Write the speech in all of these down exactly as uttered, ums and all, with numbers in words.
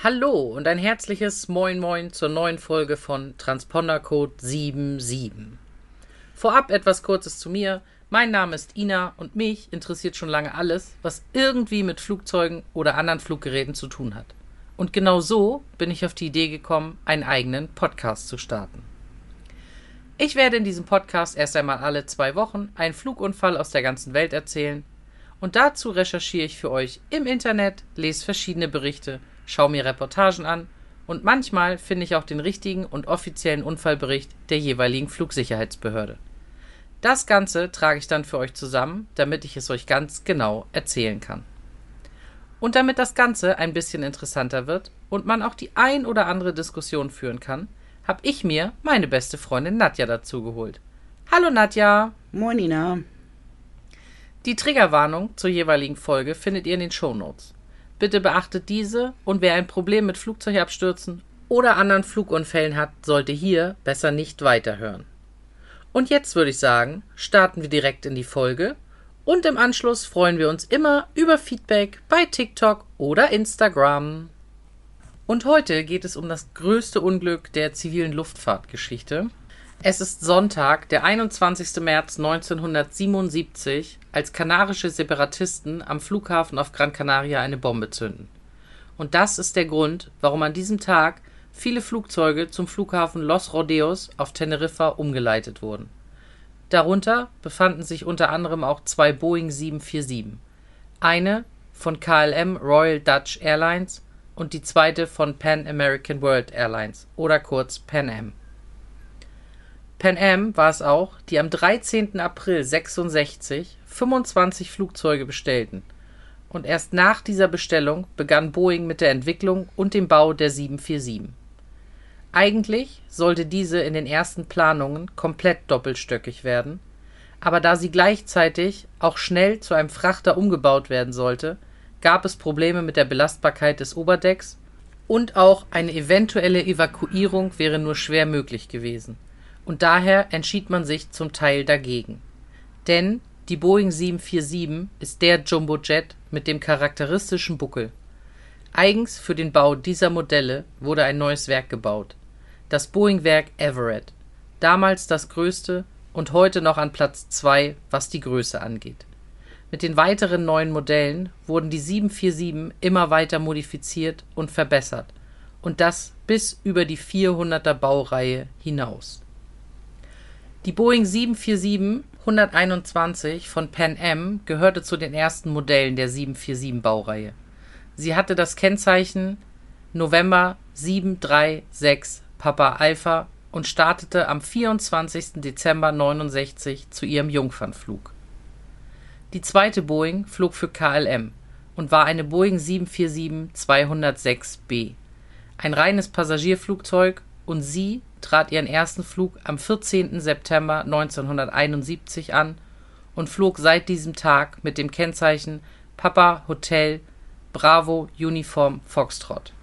Hallo und ein herzliches Moin Moin zur neuen Folge von Transpondercode sieben sieben. Vorab etwas Kurzes zu mir. Mein Name ist Ina und mich interessiert schon lange alles, was irgendwie mit Flugzeugen oder anderen Fluggeräten zu tun hat. Und genau so bin ich auf die Idee gekommen, einen eigenen Podcast zu starten. Ich werde in diesem Podcast erst einmal alle zwei Wochen einen Flugunfall aus der ganzen Welt erzählen und dazu recherchiere ich für euch im Internet, lese verschiedene Berichte, schaue mir Reportagen an und manchmal finde ich auch den richtigen und offiziellen Unfallbericht der jeweiligen Flugsicherheitsbehörde. Das Ganze trage ich dann für euch zusammen, damit ich es euch ganz genau erzählen kann. Und damit das Ganze ein bisschen interessanter wird und man auch die ein oder andere Diskussion führen kann, habe ich mir meine beste Freundin Nadja dazu geholt. Hallo Nadja! Moin Ina! Die Triggerwarnung zur jeweiligen Folge findet ihr in den Shownotes. Bitte beachtet diese und wer ein Problem mit Flugzeugabstürzen oder anderen Flugunfällen hat, sollte hier besser nicht weiterhören. Und jetzt würde ich sagen, starten wir direkt in die Folge und im Anschluss freuen wir uns immer über Feedback bei TikTok oder Instagram. Und heute geht es um das größte Unglück der zivilen Luftfahrtgeschichte. Es ist Sonntag, der einundzwanzigster März neunzehnhundertsiebenundsiebzig, als kanarische Separatisten am Flughafen auf Gran Canaria eine Bombe zünden. Und das ist der Grund, warum an diesem Tag viele Flugzeuge zum Flughafen Los Rodeos auf Teneriffa umgeleitet wurden. Darunter befanden sich unter anderem auch zwei Boeing sieben vier sieben. Eine von K L M Royal Dutch Airlines und die zweite von Pan American World Airlines oder kurz Pan Am. Pan Am war es auch, die am dreizehnten April sechsundsechzig fünfundzwanzig Flugzeuge bestellten. Und erst nach dieser Bestellung begann Boeing mit der Entwicklung und dem Bau der sieben vier sieben. Eigentlich sollte diese in den ersten Planungen komplett doppelstöckig werden, aber da sie gleichzeitig auch schnell zu einem Frachter umgebaut werden sollte, gab es Probleme mit der Belastbarkeit des Oberdecks und auch eine eventuelle Evakuierung wäre nur schwer möglich gewesen. Und daher entschied man sich zum Teil dagegen. Denn die Boeing sieben vier sieben ist der Jumbojet mit dem charakteristischen Buckel. Eigens für den Bau dieser Modelle wurde ein neues Werk gebaut. Das Boeing-Werk Everett, damals das größte und heute noch an Platz zwei, was die Größe angeht. Mit den weiteren neuen Modellen wurden die sieben vier sieben immer weiter modifiziert und verbessert. Und das bis über die vierhunderter Baureihe hinaus. Die Boeing sieben vier sieben hunderteinundzwanzig von Pan Am gehörte zu den ersten Modellen der sieben vier sieben Baureihe. Sie hatte das Kennzeichen November sieben drei sechs Papa Alpha und startete am vierundzwanzigsten Dezember neunundsechzig zu ihrem Jungfernflug. Die zweite Boeing flog für K L M und war eine Boeing sieben vier sieben zweihundertsechs B, ein reines Passagierflugzeug, und sie trat ihren ersten Flug am vierzehnten September neunzehnhunderteinundsiebzig an und flog seit diesem Tag mit dem Kennzeichen Papa Hotel Bravo Uniform Foxtrot.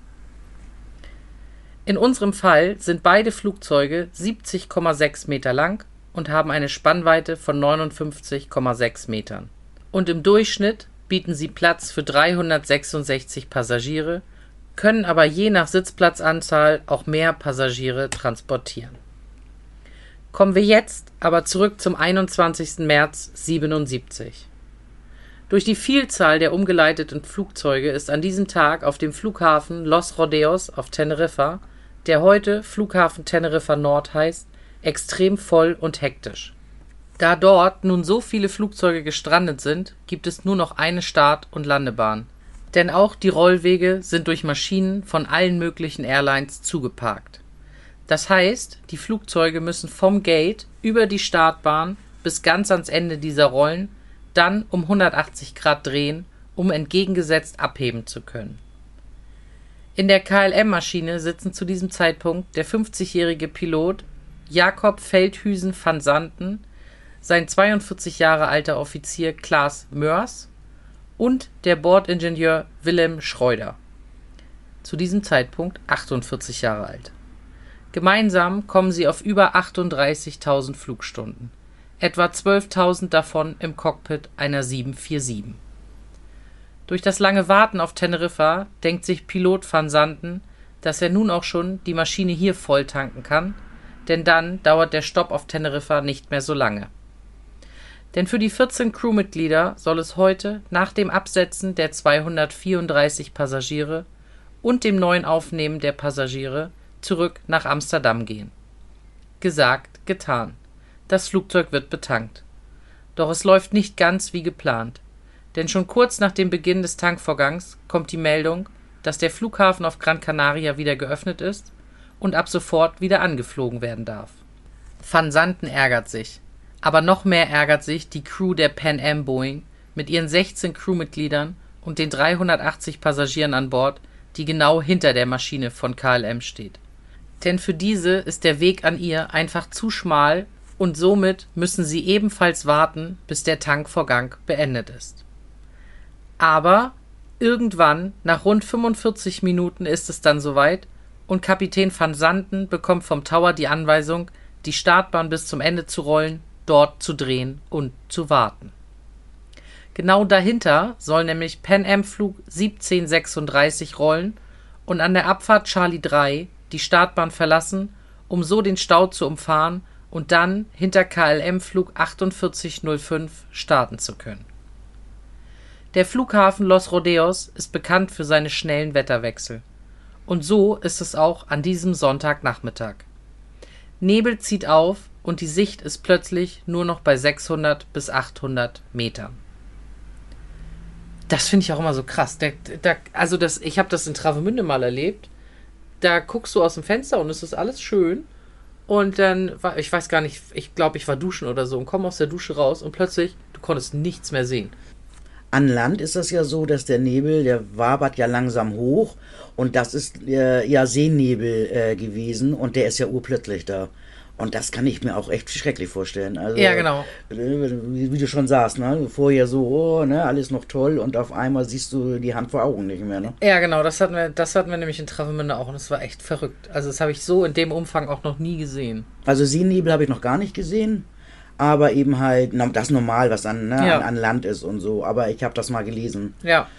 In unserem Fall sind beide Flugzeuge siebzig Komma sechs Meter lang und haben eine Spannweite von neunundfünfzig Komma sechs Metern. Und im Durchschnitt bieten sie Platz für dreihundertsechsundsechzig Passagiere, können aber je nach Sitzplatzanzahl auch mehr Passagiere transportieren. Kommen wir jetzt aber zurück zum einundzwanzigsten März siebenundsiebzig. Durch die Vielzahl der umgeleiteten Flugzeuge ist an diesem Tag auf dem Flughafen Los Rodeos auf Teneriffa, der heute Flughafen Teneriffa Nord heißt, extrem voll und hektisch. Da dort nun so viele Flugzeuge gestrandet sind, gibt es nur noch eine Start- und Landebahn. Denn auch die Rollwege sind durch Maschinen von allen möglichen Airlines zugeparkt. Das heißt, die Flugzeuge müssen vom Gate über die Startbahn bis ganz ans Ende dieser Rollen, dann um hundertachtzig Grad drehen, um entgegengesetzt abheben zu können. In der K L M-Maschine sitzen zu diesem Zeitpunkt der fünfzigjährige Pilot Jacob Veldhuizen van Santen, sein zweiundvierzig Jahre alter Offizier Klaas Meurs und der Bordingenieur Willem Schreuder, zu diesem Zeitpunkt achtundvierzig Jahre alt. Gemeinsam kommen sie auf über achtunddreißigtausend Flugstunden, etwa zwölftausend davon im Cockpit einer sieben vier sieben. Durch das lange Warten auf Teneriffa denkt sich Pilot van Santen, dass er nun auch schon die Maschine hier voll tanken kann, denn dann dauert der Stopp auf Teneriffa nicht mehr so lange. Denn für die vierzehn Crewmitglieder soll es heute nach dem Absetzen der zweihundertvierunddreißig Passagiere und dem neuen Aufnehmen der Passagiere zurück nach Amsterdam gehen. Gesagt, getan. Das Flugzeug wird betankt. Doch es läuft nicht ganz wie geplant. Denn schon kurz nach dem Beginn des Tankvorgangs kommt die Meldung, dass der Flughafen auf Gran Canaria wieder geöffnet ist und ab sofort wieder angeflogen werden darf. Van Santen ärgert sich. Aber noch mehr ärgert sich die Crew der Pan Am Boeing mit ihren sechzehn Crewmitgliedern und den dreihundertachtzig Passagieren an Bord, die genau hinter der Maschine von K L M steht. Denn für diese ist der Weg an ihr einfach zu schmal und somit müssen sie ebenfalls warten, bis der Tankvorgang beendet ist. Aber irgendwann, nach rund fünfundvierzig Minuten, ist es dann soweit und Kapitän van Santen bekommt vom Tower die Anweisung, die Startbahn bis zum Ende zu rollen, dort zu drehen und zu warten. Genau dahinter soll nämlich Pan Am Flug siebzehn sechsunddreißig rollen und an der Abfahrt Charlie drei die Startbahn verlassen, um so den Stau zu umfahren und dann hinter K L M Flug achtundvierzig null fünf starten zu können. Der Flughafen Los Rodeos ist bekannt für seine schnellen Wetterwechsel. Und so ist es auch an diesem Sonntagnachmittag. Nebel zieht auf und die Sicht ist plötzlich nur noch bei sechshundert bis achthundert Metern. Das finde ich auch immer so krass. Der, der, also das, ich habe das in Travemünde mal erlebt. Da guckst du aus dem Fenster und es ist alles schön. Und dann, war, ich weiß gar nicht, ich glaube, ich war duschen oder so und komme aus der Dusche raus und plötzlich, du konntest nichts mehr sehen. An Land ist das ja so, dass der Nebel, der wabert ja langsam hoch und das ist äh, ja Seenebel äh, gewesen und der ist ja urplötzlich da. Und das kann ich mir auch echt schrecklich vorstellen. Also, ja, genau. Wie, wie du schon sagst, ne? Vorher so, oh, ne, alles noch toll und auf einmal siehst du die Hand vor Augen nicht mehr, ne? Ja, genau, das hatten wir, das hatten wir nämlich in Travemünde auch und das war echt verrückt. Also das habe ich so in dem Umfang auch noch nie gesehen. Also Seenebel habe ich noch gar nicht gesehen, aber eben halt, na, das ist normal, was an, ne, ja. an, an Land ist und so, aber ich habe das mal gelesen. Ja.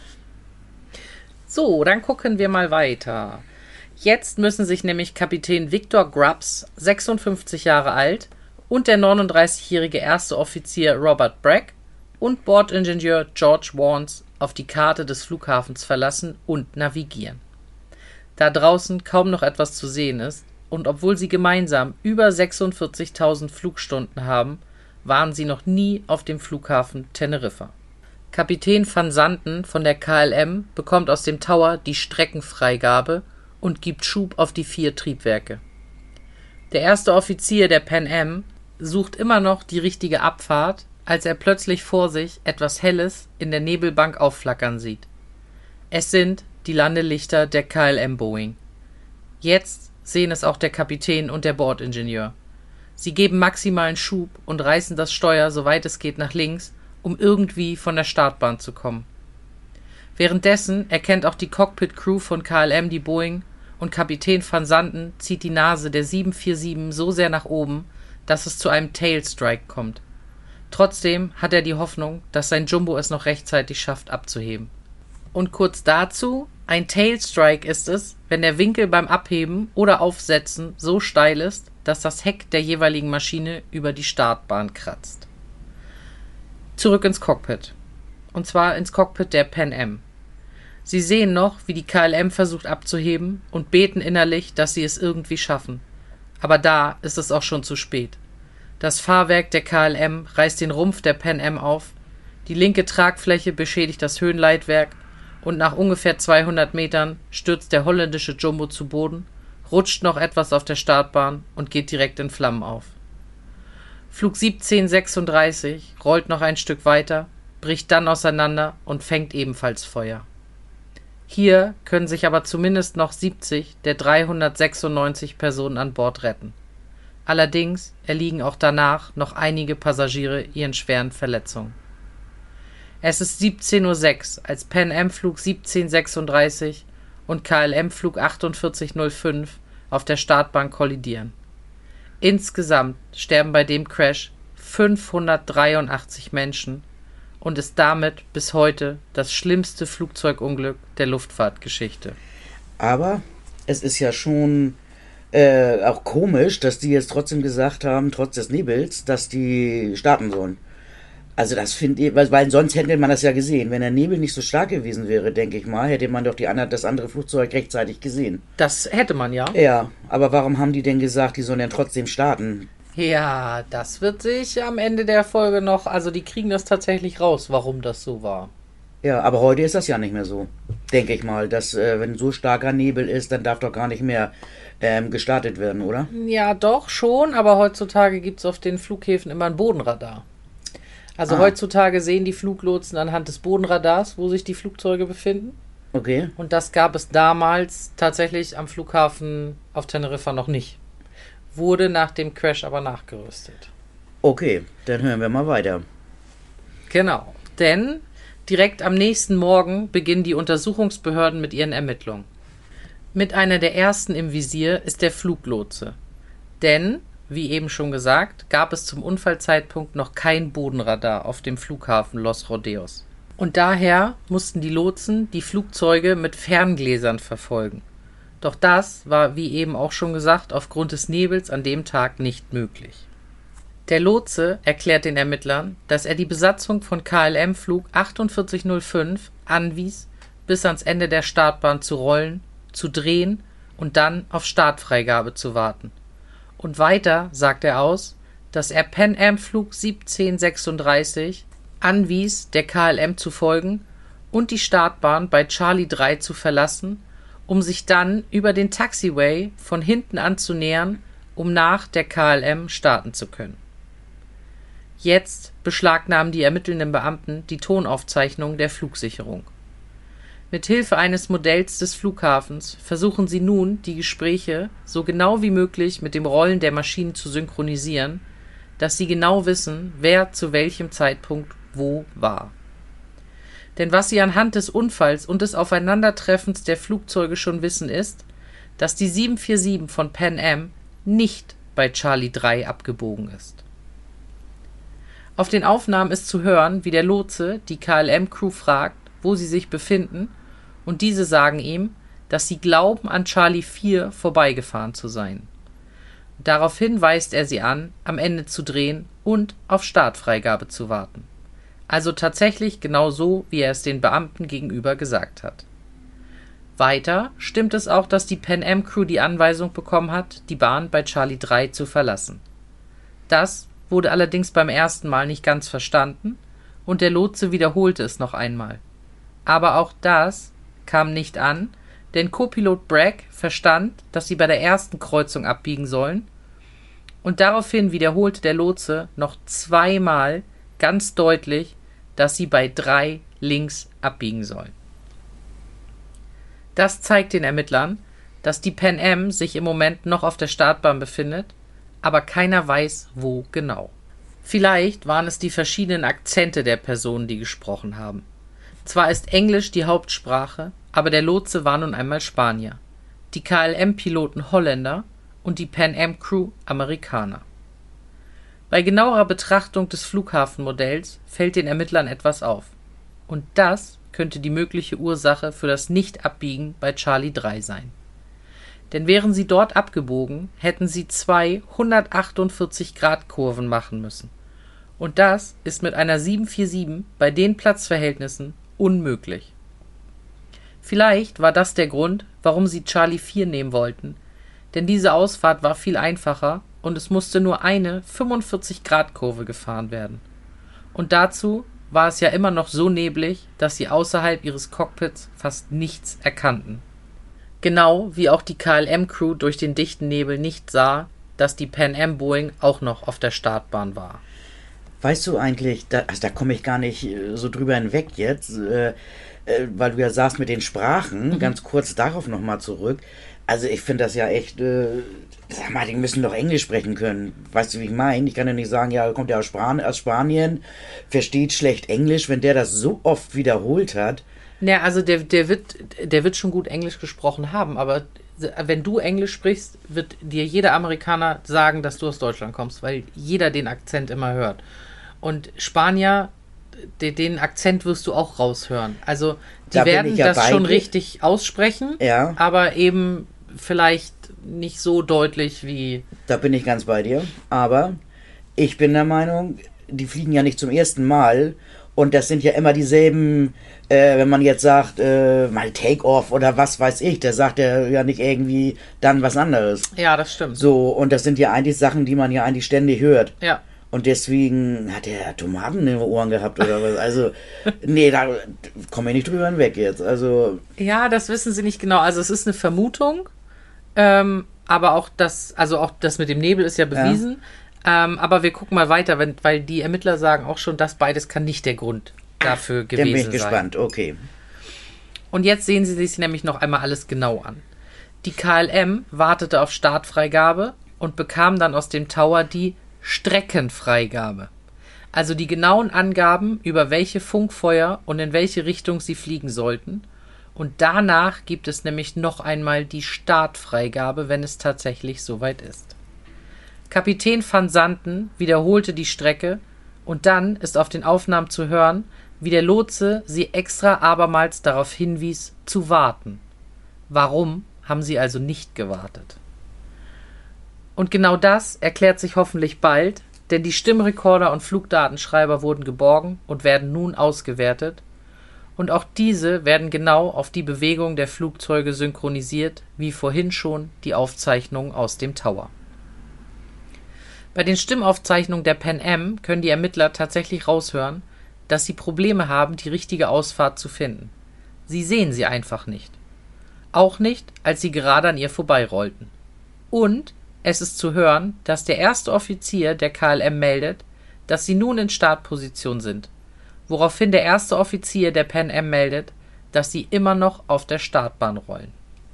So, dann gucken wir mal weiter. Jetzt müssen sich nämlich Kapitän Victor Grubbs, sechsundfünfzig Jahre alt, und der neununddreißigjährige erste Offizier Robert Bragg und Bordingenieur George Warnes auf die Karte des Flughafens verlassen und navigieren. Da draußen kaum noch etwas zu sehen ist und obwohl sie gemeinsam über sechsundvierzigtausend Flugstunden haben, waren sie noch nie auf dem Flughafen Teneriffa. Kapitän van Santen von der K L M bekommt aus dem Tower die Streckenfreigabe und gibt Schub auf die vier Triebwerke. Der erste Offizier der Pan Am sucht immer noch die richtige Abfahrt, als er plötzlich vor sich etwas Helles in der Nebelbank aufflackern sieht. Es sind die Landelichter der K L M Boeing. Jetzt sehen es auch der Kapitän und der Bordingenieur. Sie geben maximalen Schub und reißen das Steuer, soweit es geht, nach links, um irgendwie von der Startbahn zu kommen. Währenddessen erkennt auch die Cockpit-Crew von K L M die Boeing und Kapitän van Santen zieht die Nase der sieben vier sieben so sehr nach oben, dass es zu einem Tailstrike kommt. Trotzdem hat er die Hoffnung, dass sein Jumbo es noch rechtzeitig schafft, abzuheben. Und kurz dazu, ein Tailstrike ist es, wenn der Winkel beim Abheben oder Aufsetzen so steil ist, dass das Heck der jeweiligen Maschine über die Startbahn kratzt. Zurück ins Cockpit. Und zwar ins Cockpit der Pan Am. Sie sehen noch, wie die K L M versucht abzuheben und beten innerlich, dass sie es irgendwie schaffen. Aber da ist es auch schon zu spät. Das Fahrwerk der K L M reißt den Rumpf der Pan Am auf, die linke Tragfläche beschädigt das Höhenleitwerk und nach ungefähr zweihundert Metern stürzt der holländische Jumbo zu Boden, rutscht noch etwas auf der Startbahn und geht direkt in Flammen auf. Flug siebzehn sechsunddreißig rollt noch ein Stück weiter, bricht dann auseinander und fängt ebenfalls Feuer. Hier können sich aber zumindest noch siebzig der dreihundertsechsundneunzig Personen an Bord retten. Allerdings erliegen auch danach noch einige Passagiere ihren schweren Verletzungen. Es ist siebzehn Uhr sechs, als Pan Am Flug siebzehn sechsunddreißig und K L M Flug achtundvierzig null fünf auf der Startbahn kollidieren. Insgesamt sterben bei dem Crash fünfhundertdreiundachtzig Menschen und ist damit bis heute das schlimmste Flugzeugunglück der Luftfahrtgeschichte. Aber es ist ja schon äh, auch komisch, dass die jetzt trotzdem gesagt haben, trotz des Nebels, dass die starten sollen. Also das finde ich, weil, weil sonst hätte man das ja gesehen. Wenn der Nebel nicht so stark gewesen wäre, denke ich mal, hätte man doch die andere, das andere Flugzeug rechtzeitig gesehen. Das hätte man ja. Ja, aber warum haben die denn gesagt, die sollen dann trotzdem starten? Ja, das wird sich am Ende der Folge noch, also die kriegen das tatsächlich raus, warum das so war. Ja, aber heute ist das ja nicht mehr so, denke ich mal, dass äh, wenn so starker Nebel ist, dann darf doch gar nicht mehr ähm, gestartet werden, oder? Ja, doch schon, aber heutzutage gibt es auf den Flughäfen immer ein Bodenradar. Also Ah. heutzutage sehen die Fluglotsen anhand des Bodenradars, wo sich die Flugzeuge befinden. Okay. Und das gab es damals tatsächlich am Flughafen auf Teneriffa noch nicht. Wurde nach dem Crash aber nachgerüstet. Okay, dann hören wir mal weiter. Genau, denn direkt am nächsten Morgen beginnen die Untersuchungsbehörden mit ihren Ermittlungen. Mit einer der ersten im Visier ist der Fluglotse. Denn, wie eben schon gesagt, gab es zum Unfallzeitpunkt noch kein Bodenradar auf dem Flughafen Los Rodeos. Und daher mussten die Lotsen die Flugzeuge mit Ferngläsern verfolgen. Doch das war, wie eben auch schon gesagt, aufgrund des Nebels an dem Tag nicht möglich. Der Lotse erklärt den Ermittlern, dass er die Besatzung von K L M-Flug achtundvierzig null fünf anwies, bis ans Ende der Startbahn zu rollen, zu drehen und dann auf Startfreigabe zu warten. Und weiter sagt er aus, dass er Pan Am-Flug siebzehn sechsunddreißig anwies, der K L M zu folgen und die Startbahn bei Charlie drei zu verlassen, um sich dann über den Taxiway von hinten anzunähern, um nach der K L M starten zu können. Jetzt beschlagnahmen die ermittelnden Beamten die Tonaufzeichnung der Flugsicherung. Mit Hilfe eines Modells des Flughafens versuchen sie nun, die Gespräche so genau wie möglich mit dem Rollen der Maschinen zu synchronisieren, dass sie genau wissen, wer zu welchem Zeitpunkt wo war. Denn was sie anhand des Unfalls und des Aufeinandertreffens der Flugzeuge schon wissen ist, dass die sieben vier sieben von Pan Am nicht bei Charlie drei abgebogen ist. Auf den Aufnahmen ist zu hören, wie der Lotse die K L M-Crew fragt, wo sie sich befinden, und diese sagen ihm, dass sie glauben, an Charlie vier vorbeigefahren zu sein. Daraufhin weist er sie an, am Ende zu drehen und auf Startfreigabe zu warten. Also tatsächlich genau so, wie er es den Beamten gegenüber gesagt hat. Weiter stimmt es auch, dass die Pan Am-Crew die Anweisung bekommen hat, die Bahn bei Charlie drei zu verlassen. Das wurde allerdings beim ersten Mal nicht ganz verstanden und der Lotse wiederholte es noch einmal. Aber auch das kam nicht an, denn Co-Pilot Bragg verstand, dass sie bei der ersten Kreuzung abbiegen sollen, und daraufhin wiederholte der Lotse noch zweimal ganz deutlich, dass sie bei drei links abbiegen sollen. Das zeigt den Ermittlern, dass die Pan Am sich im Moment noch auf der Startbahn befindet, aber keiner weiß, wo genau. Vielleicht waren es die verschiedenen Akzente der Personen, die gesprochen haben. Zwar ist Englisch die Hauptsprache, aber der Lotse war nun einmal Spanier, die K L M-Piloten Holländer und die Pan Am-Crew Amerikaner. Bei genauerer Betrachtung des Flughafenmodells fällt den Ermittlern etwas auf. Und das könnte die mögliche Ursache für das Nicht-Abbiegen bei Charlie drei sein. Denn wären sie dort abgebogen, hätten sie zwei hundertachtundvierzig Grad Kurven machen müssen. Und das ist mit einer sieben vier sieben bei den Platzverhältnissen unmöglich. Vielleicht war das der Grund, warum sie Charlie vier nehmen wollten, denn diese Ausfahrt war viel einfacher und es musste nur eine fünfundvierzig Grad Kurve gefahren werden. Und dazu war es ja immer noch so neblig, dass sie außerhalb ihres Cockpits fast nichts erkannten. Genau wie auch die K L M-Crew durch den dichten Nebel nicht sah, dass die Pan Am Boeing auch noch auf der Startbahn war. Weißt du eigentlich, da, also da komme ich gar nicht äh, so drüber hinweg jetzt, äh, äh, weil du ja sagst mit den Sprachen, mhm. ganz kurz darauf nochmal zurück. Also ich finde das ja echt, äh, sag mal, die müssen doch Englisch sprechen können. Weißt du, wie ich meine? Ich kann ja nicht sagen, ja, kommt ja aus, Span- aus Spanien, versteht schlecht Englisch, wenn der das so oft wiederholt hat. Naja, also der, der, wird, der wird schon gut Englisch gesprochen haben, aber wenn du Englisch sprichst, wird dir jeder Amerikaner sagen, dass du aus Deutschland kommst, weil jeder den Akzent immer hört. Und Spanier de, den Akzent wirst du auch raushören. Also die Da bin werden ich ja das bei schon dir. richtig aussprechen, Ja. aber eben vielleicht nicht so deutlich wie... Da bin ich ganz bei dir. Aber ich bin der Meinung, die fliegen ja nicht zum ersten Mal. Und das sind ja immer dieselben, äh, wenn man jetzt sagt, äh, mal Take-Off oder was weiß ich, da sagt er ja nicht irgendwie dann was anderes. Ja, das stimmt. So, und das sind ja eigentlich Sachen, die man ja eigentlich ständig hört. Ja. Und deswegen hat er Tomaten in den Ohren gehabt oder was. Also, nee, da komme ich nicht drüber hinweg jetzt. Also, Ja, das wissen sie nicht genau. Also es ist eine Vermutung, ähm, aber auch das, also auch das mit dem Nebel ist ja bewiesen. Ähm, aber wir gucken mal weiter, wenn, weil die Ermittler sagen auch schon, dass beides kann nicht der Grund dafür gewesen sein. dann bin ich gespannt, okay. Und jetzt sehen sie sich nämlich noch einmal alles genau an. Die K L M wartete auf Startfreigabe und bekam dann aus dem Tower die Streckenfreigabe. Also die genauen Angaben, über welche Funkfeuer und in welche Richtung sie fliegen sollten. Und danach gibt es nämlich noch einmal die Startfreigabe, wenn es tatsächlich soweit ist. Kapitän van Santen wiederholte die Strecke und dann ist auf den Aufnahmen zu hören, wie der Lotse sie extra abermals darauf hinwies, zu warten. Warum haben sie also nicht gewartet? Und genau das erklärt sich hoffentlich bald, denn die Stimmrekorder und Flugdatenschreiber wurden geborgen und werden nun ausgewertet. Und auch diese werden genau auf die Bewegung der Flugzeuge synchronisiert, wie vorhin schon die Aufzeichnungen aus dem Tower. Bei den Stimmaufzeichnungen der Pan Am können die Ermittler tatsächlich raushören, dass sie Probleme haben, die richtige Ausfahrt zu finden. Sie sehen sie einfach nicht. Auch nicht, als sie gerade an ihr vorbeirollten. Und es ist zu hören, dass der erste Offizier der K L M meldet, dass sie nun in Startposition sind, woraufhin der erste Offizier der Pan Am meldet, dass sie immer noch auf der Startbahn rollen.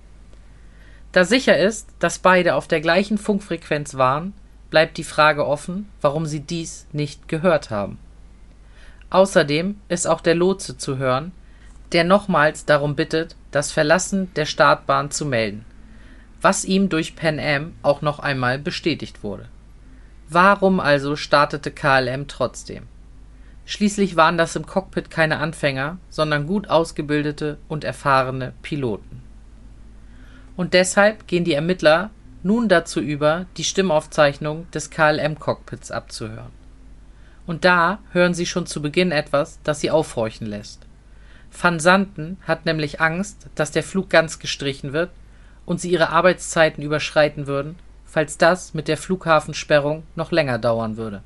Da sicher ist, dass beide auf der gleichen Funkfrequenz waren, bleibt die Frage offen, warum sie dies nicht gehört haben. Außerdem ist auch der Lotse zu hören, der nochmals darum bittet, das Verlassen der Startbahn zu melden, was ihm durch Pan Am auch noch einmal bestätigt wurde. Warum also startete K L M trotzdem? Schließlich waren das im Cockpit keine Anfänger, sondern gut ausgebildete und erfahrene Piloten. Und deshalb gehen die Ermittler nun dazu über, die Stimmaufzeichnung des K L M-Cockpits abzuhören. Und da hören sie schon zu Beginn etwas, das sie aufhorchen lässt. Van Santen hat nämlich Angst, dass der Flug ganz gestrichen wird und sie ihre Arbeitszeiten überschreiten würden, falls das mit der Flughafensperrung noch länger dauern würde.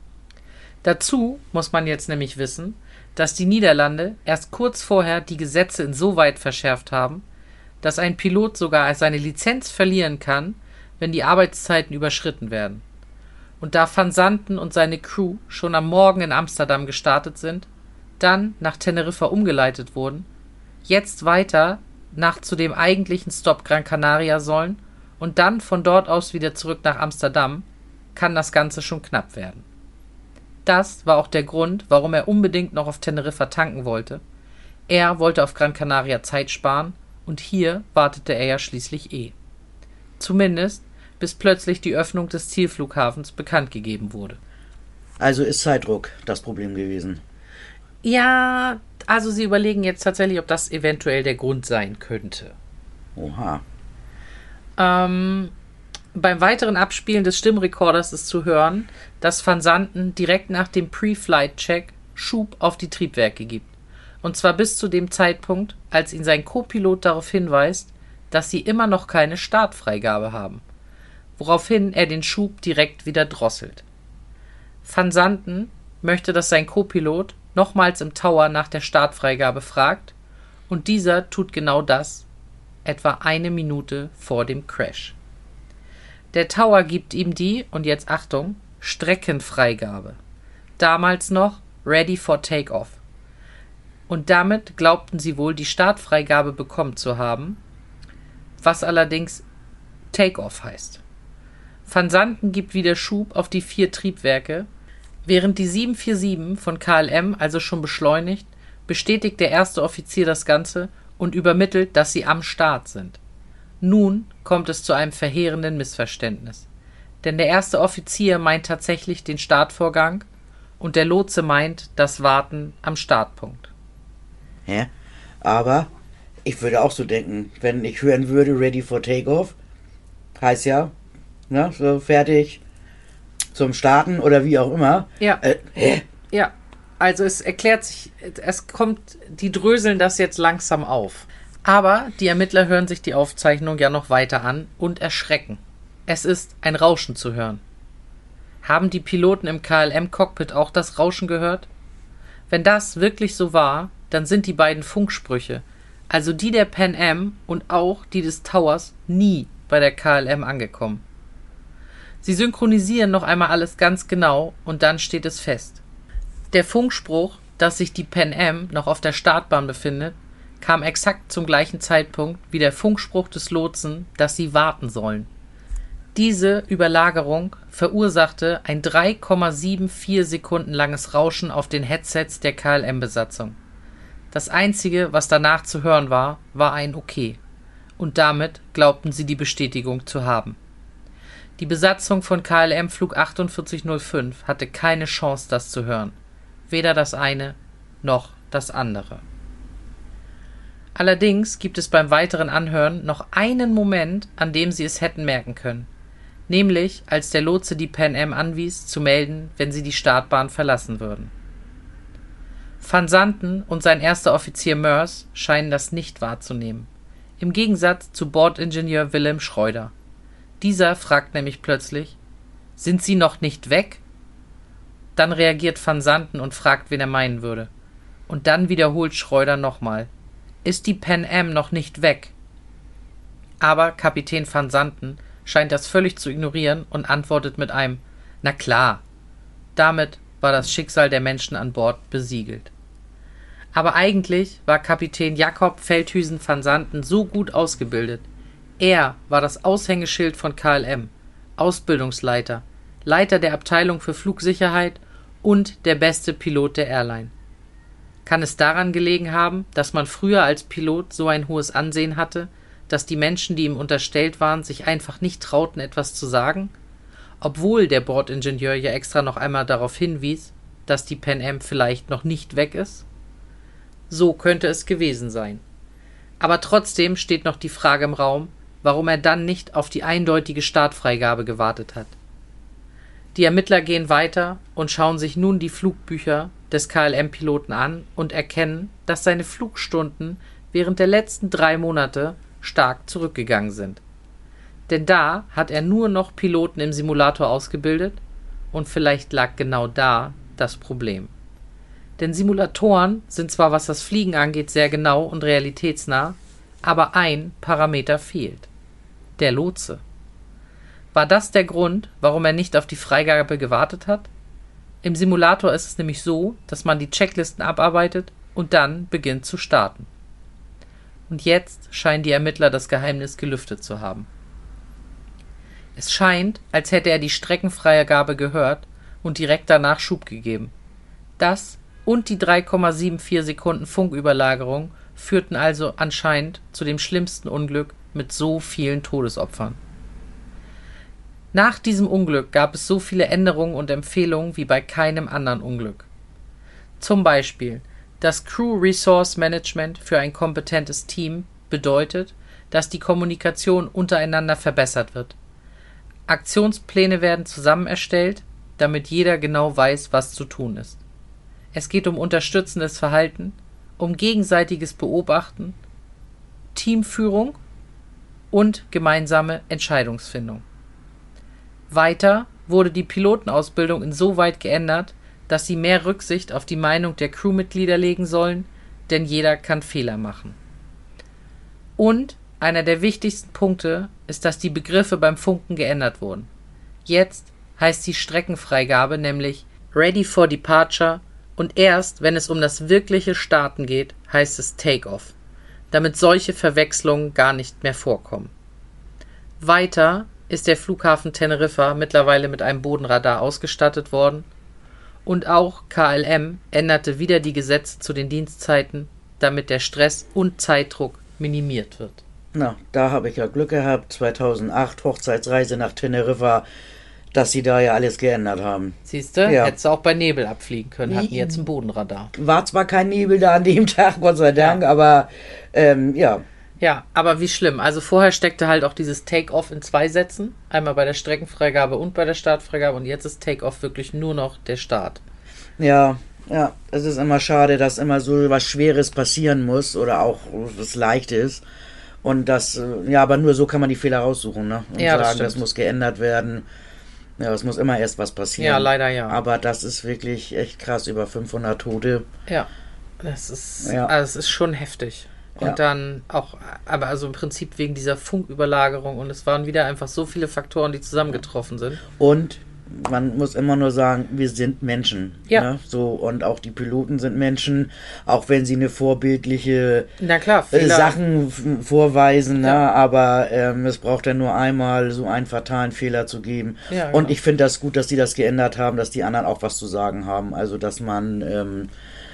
Dazu muss man jetzt nämlich wissen, dass die Niederlande erst kurz vorher die Gesetze insoweit verschärft haben, dass ein Pilot sogar seine Lizenz verlieren kann, wenn die Arbeitszeiten überschritten werden. Und da Van Santen und seine Crew schon am Morgen in Amsterdam gestartet sind, dann nach Teneriffa umgeleitet wurden, jetzt weiter nach zu dem eigentlichen Stop Gran Canaria sollen und dann von dort aus wieder zurück nach Amsterdam, kann das Ganze schon knapp werden. Das war auch der Grund, warum er unbedingt noch auf Teneriffa tanken wollte. Er wollte auf Gran Canaria Zeit sparen und hier wartete er ja schließlich eh. Zumindest, bis plötzlich die Öffnung des Zielflughafens bekannt gegeben wurde. Also ist Zeitdruck das Problem gewesen. Ja, also sie überlegen jetzt tatsächlich, ob das eventuell der Grund sein könnte. Oha. Ähm, beim weiteren Abspielen des Stimmrekorders ist zu hören, dass Van Santen direkt nach dem Pre-Flight-Check Schub auf die Triebwerke gibt. Und zwar bis zu dem Zeitpunkt, als ihn sein Co-Pilot darauf hinweist, dass sie immer noch keine Startfreigabe haben, woraufhin er den Schub direkt wieder drosselt. Van Santen möchte, dass sein Co-Pilot nochmals im Tower nach der Startfreigabe fragt, und dieser tut genau das, etwa eine Minute vor dem Crash. Der Tower gibt ihm die, und jetzt Achtung, Streckenfreigabe. Damals noch Ready for Takeoff. Und damit glaubten sie wohl, die Startfreigabe bekommen zu haben, was allerdings Takeoff heißt. Van Santen gibt wieder Schub auf die vier Triebwerke. Während die sieben vier sieben von K L M also schon beschleunigt, bestätigt der erste Offizier das Ganze und übermittelt, dass sie am Start sind. Nun kommt es zu einem verheerenden Missverständnis. Denn der erste Offizier meint tatsächlich den Startvorgang und der Lotse meint das Warten am Startpunkt. Ja, aber ich würde auch so denken, wenn ich hören würde, ready for takeoff, heißt ja, ne, so fertig zum Starten oder wie auch immer. Ja. Äh, hä? Ja, also es erklärt sich, es kommt, die dröseln das jetzt langsam auf. Aber die Ermittler hören sich die Aufzeichnung ja noch weiter an und erschrecken. Es ist ein Rauschen zu hören. Haben die Piloten im K L M-Cockpit auch das Rauschen gehört? Wenn das wirklich so war, dann sind die beiden Funksprüche, also die der Pan Am und auch die des Towers, nie bei der K L M angekommen. Sie synchronisieren noch einmal alles ganz genau und dann steht es fest. Der Funkspruch, dass sich die Pan Am noch auf der Startbahn befindet, kam exakt zum gleichen Zeitpunkt wie der Funkspruch des Lotsen, dass sie warten sollen. Diese Überlagerung verursachte ein drei Komma vierundsiebzig Sekunden langes Rauschen auf den Headsets der K L M-Besatzung. Das Einzige, was danach zu hören war, war ein Okay. Und damit glaubten sie die Bestätigung zu haben. Die Besatzung von K L M-Flug achtundvierzig null fünf hatte keine Chance, das zu hören. Weder das eine noch das andere. Allerdings gibt es beim weiteren Anhören noch einen Moment, an dem sie es hätten merken können. Nämlich, als der Lotse die Pan Am anwies, zu melden, wenn sie die Startbahn verlassen würden. Van Santen und sein erster Offizier Moers scheinen das nicht wahrzunehmen. Im Gegensatz zu Bordingenieur Willem Schreuder. Dieser fragt nämlich plötzlich: Sind Sie noch nicht weg? Dann reagiert Van Santen und fragt, wen er meinen würde. Und dann wiederholt Schreuder nochmal: Ist die Pan Am noch nicht weg? Aber Kapitän Van Santen scheint das völlig zu ignorieren und antwortet mit einem: Na klar. Damit war das Schicksal der Menschen an Bord besiegelt. Aber eigentlich war Kapitän Jacob Veldhuizen van Santen so gut ausgebildet. Er war das Aushängeschild von K L M, Ausbildungsleiter, Leiter der Abteilung für Flugsicherheit und der beste Pilot der Airline. Kann es daran gelegen haben, dass man früher als Pilot so ein hohes Ansehen hatte, dass die Menschen, die ihm unterstellt waren, sich einfach nicht trauten, etwas zu sagen? Obwohl der Bordingenieur ja extra noch einmal darauf hinwies, dass die Pan Am vielleicht noch nicht weg ist? So könnte es gewesen sein. Aber trotzdem steht noch die Frage im Raum, warum er dann nicht auf die eindeutige Startfreigabe gewartet hat. Die Ermittler gehen weiter und schauen sich nun die Flugbücher des K L M-Piloten an und erkennen, dass seine Flugstunden während der letzten drei Monate stark zurückgegangen sind. Denn da hat er nur noch Piloten im Simulator ausgebildet und vielleicht lag genau da das Problem. Denn Simulatoren sind zwar, was das Fliegen angeht, sehr genau und realitätsnah, aber ein Parameter fehlt: der Lotse. War das der Grund, warum er nicht auf die Freigabe gewartet hat? Im Simulator ist es nämlich so, dass man die Checklisten abarbeitet und dann beginnt zu starten. Und jetzt scheinen die Ermittler das Geheimnis gelüftet zu haben. Es scheint, als hätte er die Streckenfreigabe gehört und direkt danach Schub gegeben. Das und die drei Komma vierundsiebzig Sekunden Funküberlagerung führten also anscheinend zu dem schlimmsten Unglück mit so vielen Todesopfern. Nach diesem Unglück gab es so viele Änderungen und Empfehlungen wie bei keinem anderen Unglück. Zum Beispiel: Das Crew Resource Management für ein kompetentes Team bedeutet, dass die Kommunikation untereinander verbessert wird. Aktionspläne werden zusammen erstellt, damit jeder genau weiß, was zu tun ist. Es geht um unterstützendes Verhalten, um gegenseitiges Beobachten, Teamführung und gemeinsame Entscheidungsfindung. Weiter wurde die Pilotenausbildung insoweit geändert, dass sie mehr Rücksicht auf die Meinung der Crewmitglieder legen sollen, denn jeder kann Fehler machen. Und einer der wichtigsten Punkte ist, dass die Begriffe beim Funken geändert wurden. Jetzt heißt die Streckenfreigabe nämlich Ready for Departure und erst, wenn es um das wirkliche Starten geht, heißt es Take-Off, damit solche Verwechslungen gar nicht mehr vorkommen. Weiter ist der Flughafen Teneriffa mittlerweile mit einem Bodenradar ausgestattet worden und auch K L M änderte wieder die Gesetze zu den Dienstzeiten, damit der Stress und Zeitdruck minimiert wird. Na, da habe ich ja Glück gehabt. zweitausendacht, Hochzeitsreise nach Teneriffa. dass sie da ja alles geändert haben. Siehst du? Ja. Hättest du auch bei Nebel abfliegen können, hatten jetzt ein Bodenradar. War zwar kein Nebel da an dem Tag, Gott sei Dank, Ja. aber ähm, ja. Ja, aber wie schlimm. Also vorher steckte halt auch dieses Take-Off in zwei Sätzen. Einmal bei der Streckenfreigabe und bei der Startfreigabe. Und jetzt ist Take-Off wirklich nur noch der Start. Ja, ja, es ist immer schade, dass immer so was Schweres passieren muss oder auch was Leichtes. Und das, äh, ja, aber nur so kann man die Fehler raussuchen, ne? Und Ja, das sagen, das, stimmt. muss geändert werden. Ja, es muss immer erst was passieren. Ja, leider ja. Aber das ist wirklich echt krass, über fünfhundert Tote. Ja, das ist, Ja. also es ist schon heftig. Und Ja. dann auch, aber also im Prinzip wegen dieser Funküberlagerung. Und es waren wieder einfach so viele Faktoren, die zusammengetroffen sind. Und man muss immer nur sagen, wir sind Menschen. Ja. Ne? So, und auch die Piloten sind Menschen, auch wenn sie eine vorbildliche Na klar, äh, Fehler. Sachen f- vorweisen, ne? Ja. Aber ähm, es braucht ja nur einmal so einen fatalen Fehler zu geben. Ja, Und genau. ich finde das gut, dass die das geändert haben, dass die anderen auch was zu sagen haben. Also, dass man ähm,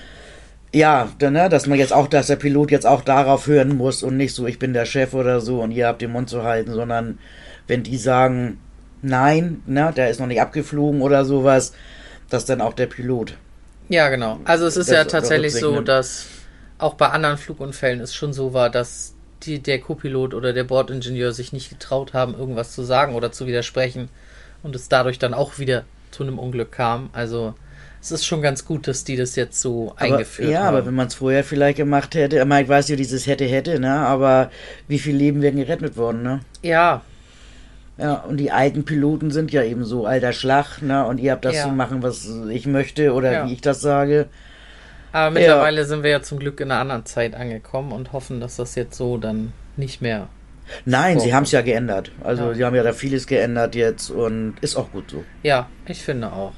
ja, da, ne, dass man jetzt auch, dass der Pilot jetzt auch darauf hören muss und nicht so, ich bin der Chef oder so und ihr habt den Mund zu halten, sondern wenn die sagen, nein, ne, der ist noch nicht abgeflogen oder sowas, dass dann auch der Pilot. Ja, genau. Also es ist Das ja ist tatsächlich Rücksicht so, nimmt. dass auch bei anderen Flugunfällen es schon so war, dass die, der Co-Pilot oder der Bordingenieur sich nicht getraut haben, irgendwas zu sagen oder zu widersprechen und es dadurch dann auch wieder zu einem Unglück kam. Also es ist schon ganz gut, dass die das jetzt so Aber, eingeführt ja, haben. aber wenn man es vorher vielleicht gemacht hätte, ich meine, ich weiß ja, dieses hätte, hätte, ne, aber wie viele Leben wären gerettet worden, ne? Ja, Ja, und die alten Piloten sind ja eben so alter Schlag, ne, und ihr habt das Ja. zu machen, was ich möchte oder Ja. wie ich das sage. aber mittlerweile sind wir ja zum Glück in einer anderen Zeit angekommen und hoffen, dass das jetzt so dann nicht mehr. Nein, sie Vorkommt. haben es ja geändert. Also, Ja. sie haben ja da vieles geändert jetzt und ist auch gut so. Ja, ich finde auch.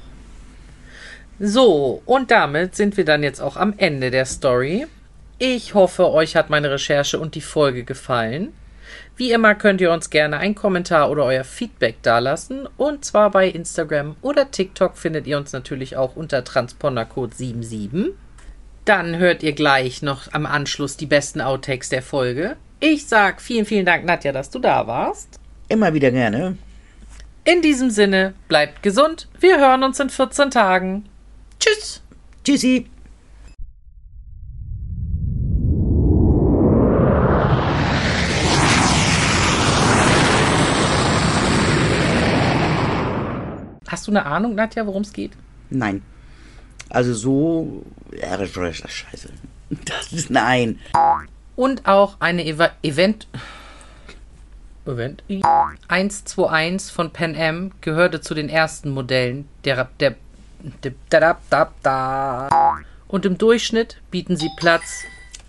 So, und damit sind wir dann jetzt auch am Ende der Story. Ich hoffe, euch hat meine Recherche und die Folge gefallen. Wie immer könnt ihr uns gerne einen Kommentar oder euer Feedback dalassen. Und zwar bei Instagram oder TikTok findet ihr uns natürlich auch unter Transpondercode siebenundsiebzig. Dann hört ihr gleich noch am Anschluss die besten Outtakes der Folge. Ich sag vielen, vielen Dank, Nadja, dass du da warst. Immer wieder gerne. In diesem Sinne, bleibt gesund. Wir hören uns in vierzehn Tagen. Tschüss. Tschüssi. Hast du eine Ahnung, Nadja, worum es geht? Nein. Also so. Ja, das ist scheiße. Das ist nein. Und auch eine Eva Event... Event? eins zwei eins von Pan Am gehörte zu den ersten Modellen der... der, der da, da, da, da. Und im Durchschnitt bieten sie Platz...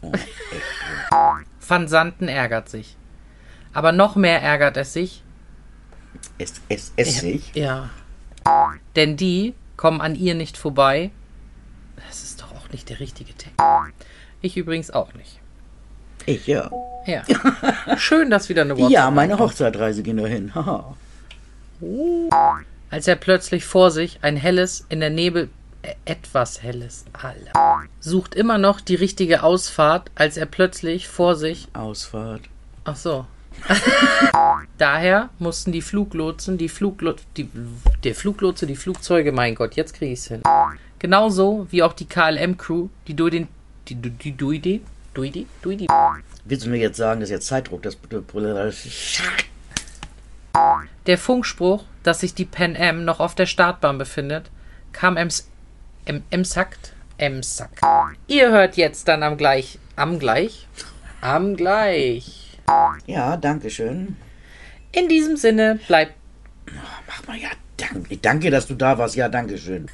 Van Santen ärgert sich. Aber noch mehr ärgert es sich... Es, es, es sich. Ja. Denn die kommen an ihr nicht vorbei. Das ist doch auch nicht der richtige Text. Ich übrigens auch nicht. Ich, ja. Ja. Schön, dass wieder eine WhatsApp Ja, meine reinkommt. Hochzeitreise ging dahin. Haha. Als er plötzlich vor sich ein helles, in der Nebel... äh, etwas helles... Alter. Sucht immer noch die richtige Ausfahrt, als er plötzlich vor sich... Ausfahrt. Ach so. Daher mussten die Fluglotsen, die Fluglo die, der Fluglotse, die Flugzeuge, mein Gott, jetzt kriege ich es hin. Genauso wie auch die K L M-Crew, die durch den, die, die, die, Duidi, Duidi, Duidi. Willst du mir jetzt sagen, dass jetzt Zeitdruck, das Der Funkspruch, dass sich die Pan Am noch auf der Startbahn befindet, kam em, em, emsackt, emsackt. Ihr hört jetzt dann am gleich, am gleich, am gleich. Ja, danke schön. In diesem Sinne, bleibt Mach mal, ja, danke, danke, dass du da warst. Ja, danke schön.